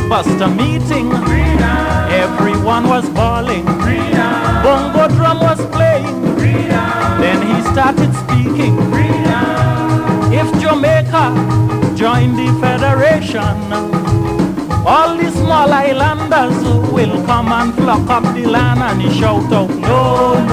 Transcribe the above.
Buster meeting. Everyone was bawling. Bongo drum was playing. Then he started speaking. If Jamaica joined the Federation, all the small islanders will come and flock up the land, and he shout out, no